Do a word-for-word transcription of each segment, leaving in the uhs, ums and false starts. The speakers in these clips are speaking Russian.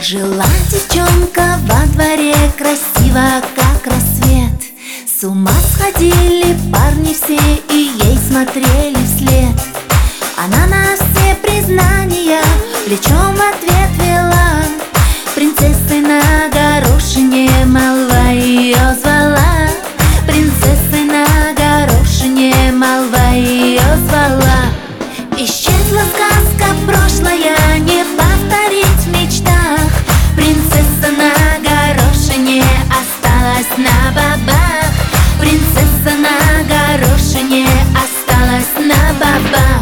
Жила девчонка во дворе, красиво, как рассвет. С ума сходили парни все и ей смотрели вслед. Она на все признания плечом в ответ вела. Принцессой на горошине молва ее звала. Принцессой на горошине молва ее звала. Исчезла сказка прошлая, не повторить в мечтах. Принцесса на горошине осталась на бабах. Принцесса на горошине осталась на бабах.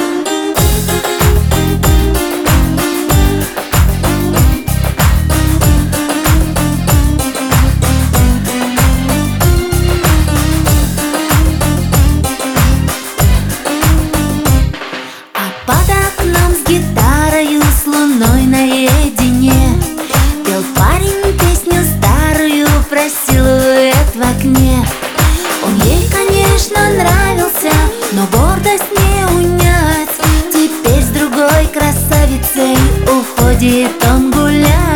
Под окном с гитарою, с луной наедине пел парень песню старую про силуэт в окне. Он ей, конечно, нравился, но гордость не унять. Теперь с другой красавицей уходит он гулять.